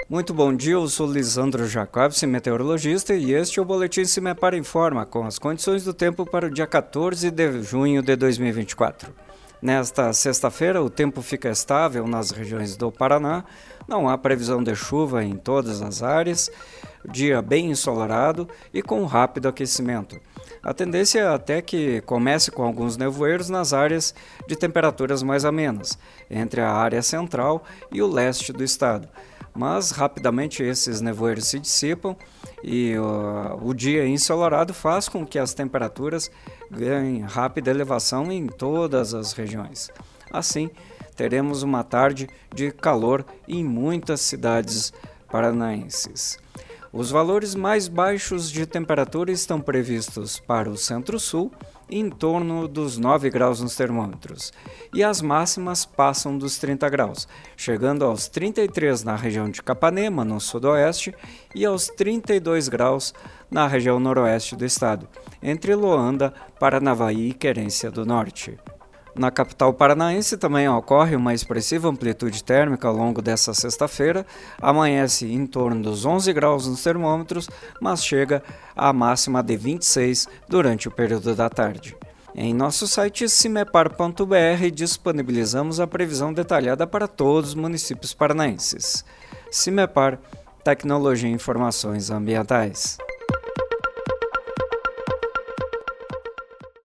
Muito bom dia, eu sou Lisandro Jacobs, meteorologista, e este é o Boletim Cimepar Informa, com as condições do tempo para o dia 14 de junho de 2024. Nesta sexta-feira, o tempo fica estável nas regiões do Paraná, não há previsão de chuva em todas as áreas, dia bem ensolarado e com rápido aquecimento. A tendência é até que comece com alguns nevoeiros nas áreas de temperaturas mais amenas, entre a área central e o leste do estado. Mas rapidamente esses nevoeiros se dissipam e o dia ensolarado faz com que as temperaturas ganhem rápida elevação em todas as regiões. Assim, teremos uma tarde de calor em muitas cidades paranaenses. Os valores mais baixos de temperatura estão previstos para o centro-sul, em torno dos 9 graus nos termômetros, e as máximas passam dos 30 graus, chegando aos 33 na região de Capanema, no sudoeste, e aos 32 graus na região noroeste do estado, entre Loanda, Paranavaí e Querência do Norte. Na capital paranaense também ocorre uma expressiva amplitude térmica ao longo dessa sexta-feira, amanhece em torno dos 11 graus nos termômetros, mas chega à máxima de 26 durante o período da tarde. Em nosso site cimepar.br disponibilizamos a previsão detalhada para todos os municípios paranaenses. Cimepar, Tecnologia e Informações Ambientais.